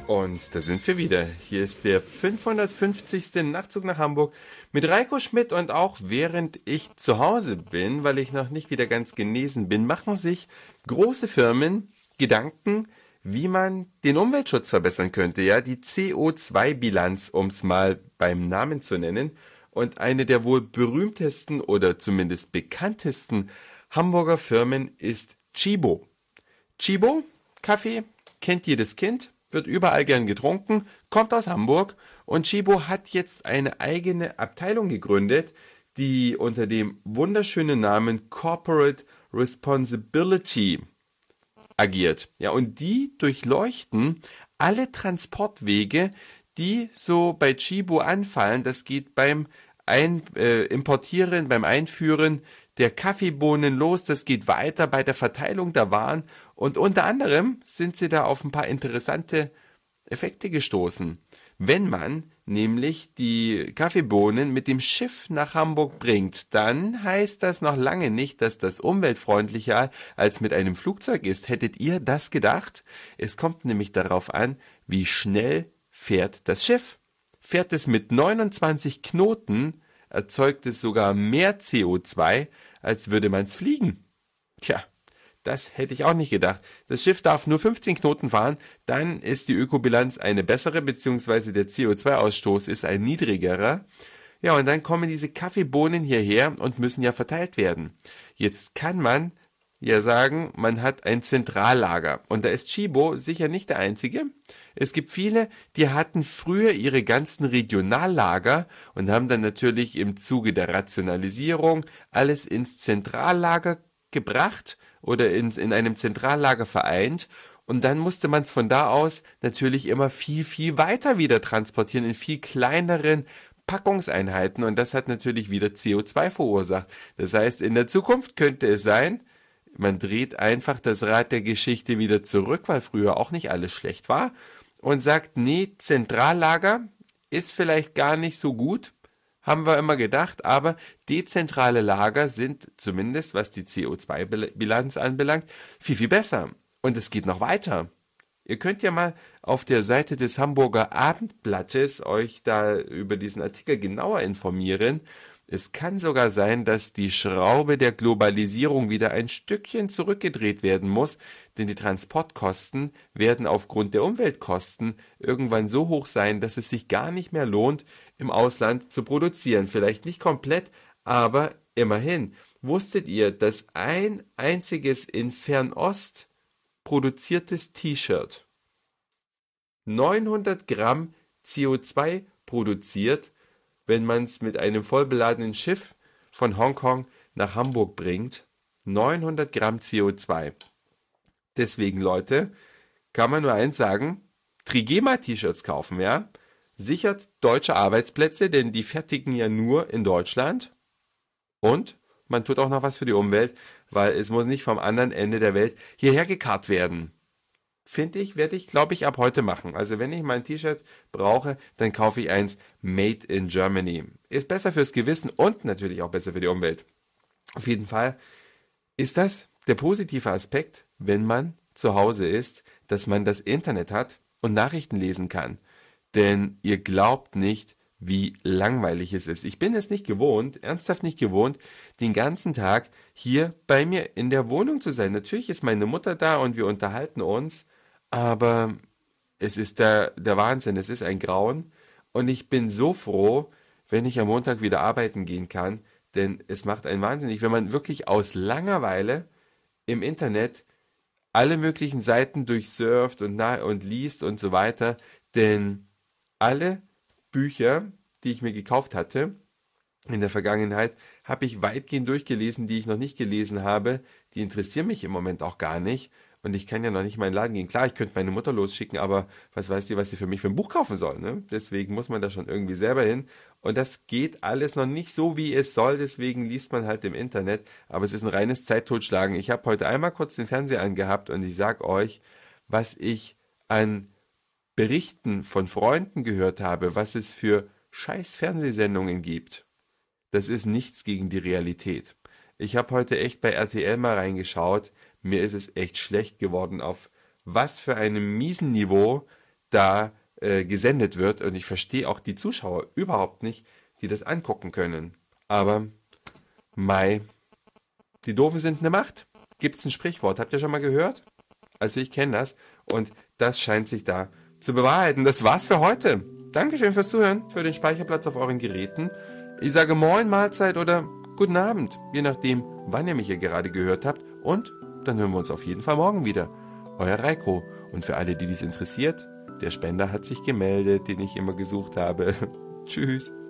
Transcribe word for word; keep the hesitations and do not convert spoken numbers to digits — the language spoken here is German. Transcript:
Und da sind wir wieder. Hier ist der fünfhundertfünfzigste Nachtzug nach Hamburg mit Reiko Schmidt. Und auch während ich zu Hause bin, weil ich noch nicht wieder ganz genesen bin, machen sich große Firmen Gedanken, wie man den Umweltschutz verbessern könnte. Ja, die C O zwei Bilanz, um es mal beim Namen zu nennen. Und eine der wohl berühmtesten oder zumindest bekanntesten Hamburger Firmen ist Tchibo. Tchibo, Kaffee, kennt jedes Kind, wird überall gern getrunken, kommt aus Hamburg und Tchibo hat jetzt eine eigene Abteilung gegründet, die unter dem wunderschönen Namen Corporate Responsibility agiert. Ja, und die durchleuchten alle Transportwege, die so bei Tchibo anfallen. Das geht beim Ein, äh, Importieren, beim Einführen der Kaffeebohnen los, das geht weiter bei der Verteilung der Waren und unter anderem sind sie da auf ein paar interessante Effekte gestoßen. Wenn man nämlich die Kaffeebohnen mit dem Schiff nach Hamburg bringt, dann heißt das noch lange nicht, dass das umweltfreundlicher als mit einem Flugzeug ist. Hättet ihr das gedacht? Es kommt nämlich darauf an, wie schnell fährt das Schiff. Fährt es mit neunundzwanzig Knoten, erzeugt es sogar mehr C O zwei, als würde man es fliegen. Tja, das hätte ich auch nicht gedacht. Das Schiff darf nur fünfzehn Knoten fahren, dann ist die Ökobilanz eine bessere, beziehungsweise der C O zwei Ausstoß ist ein niedrigerer. Ja, und dann kommen diese Kaffeebohnen hierher und müssen ja verteilt werden. Jetzt kann man ja sagen, man hat ein Zentrallager. Und da ist Tchibo sicher nicht der einzige. Es gibt viele, die hatten früher ihre ganzen Regionallager und haben dann natürlich im Zuge der Rationalisierung alles ins Zentrallager gebracht oder ins, in einem Zentrallager vereint. Und dann musste man es von da aus natürlich immer viel, viel weiter wieder transportieren in viel kleineren Packungseinheiten. Und das hat natürlich wieder C O zwei verursacht. Das heißt, in der Zukunft könnte es sein, man dreht einfach das Rad der Geschichte wieder zurück, weil früher auch nicht alles schlecht war und sagt, nee, Zentrallager ist vielleicht gar nicht so gut, haben wir immer gedacht, aber dezentrale Lager sind zumindest, was die C O zwei Bilanz anbelangt, viel, viel besser. Und es geht noch weiter. Ihr könnt ja mal auf der Seite des Hamburger Abendblattes euch da über diesen Artikel genauer informieren. Es kann sogar sein, dass die Schraube der Globalisierung wieder ein Stückchen zurückgedreht werden muss, denn die Transportkosten werden aufgrund der Umweltkosten irgendwann so hoch sein, dass es sich gar nicht mehr lohnt, im Ausland zu produzieren. Vielleicht nicht komplett, aber immerhin. Wusstet ihr, dass ein einziges in Fernost produziertes T-Shirt neunhundert Gramm C O zwei produziert, wenn man es mit einem vollbeladenen Schiff von Hongkong nach Hamburg bringt? neunhundert Gramm C O zwei. Deswegen, Leute, kann man nur eins sagen, Trigema-T-Shirts kaufen, ja? Sichert deutsche Arbeitsplätze, denn die fertigen ja nur in Deutschland. Und man tut auch noch was für die Umwelt, weil es muss nicht vom anderen Ende der Welt hierher gekarrt werden. Finde ich, werde ich, glaube ich, ab heute machen. Also wenn ich mein T-Shirt brauche, dann kaufe ich eins Made in Germany. Ist besser fürs Gewissen und natürlich auch besser für die Umwelt. Auf jeden Fall ist das der positive Aspekt, wenn man zu Hause ist, dass man das Internet hat und Nachrichten lesen kann. Denn ihr glaubt nicht, wie langweilig es ist. Ich bin es nicht gewohnt, ernsthaft nicht gewohnt, den ganzen Tag hier bei mir in der Wohnung zu sein. Natürlich ist meine Mutter da und wir unterhalten uns, aber es ist der, der Wahnsinn, es ist ein Grauen und ich bin so froh, wenn ich am Montag wieder arbeiten gehen kann, denn es macht einen wahnsinnig, wenn man wirklich aus Langeweile im Internet alle möglichen Seiten durchsurft und, na- und liest und so weiter, denn alle Bücher, die ich mir gekauft hatte in der Vergangenheit, habe ich weitgehend durchgelesen, die ich noch nicht gelesen habe, die interessieren mich im Moment auch gar nicht. Und ich kann ja noch nicht in meinen Laden gehen. Klar, ich könnte meine Mutter losschicken, aber was weiß die, was sie für mich für ein Buch kaufen soll, ne? Deswegen muss man da schon irgendwie selber hin. Und das geht alles noch nicht so, wie es soll. Deswegen liest man halt im Internet. Aber es ist ein reines Zeittotschlagen. Ich habe heute einmal kurz den Fernseher angehabt und ich sag euch, was ich an Berichten von Freunden gehört habe, was es für scheiß Fernsehsendungen gibt. Das ist nichts gegen die Realität. Ich habe heute echt bei R T L mal reingeschaut. Mir ist es echt schlecht geworden, auf was für einem miesen Niveau da äh, gesendet wird. Und ich verstehe auch die Zuschauer überhaupt nicht, die das angucken können. Aber, Mai, die Doofen sind eine Macht. Gibt's ein Sprichwort, habt ihr schon mal gehört? Also ich kenne das und das scheint sich da zu bewahrheiten. Das war's für heute. Dankeschön fürs Zuhören, für den Speicherplatz auf euren Geräten. Ich sage Moin, Mahlzeit oder Guten Abend, je nachdem, wann ihr mich hier gerade gehört habt. Und dann hören wir uns auf jeden Fall morgen wieder. Euer Reiko. Und für alle, die dies interessiert, der Spender hat sich gemeldet, den ich immer gesucht habe. Tschüss.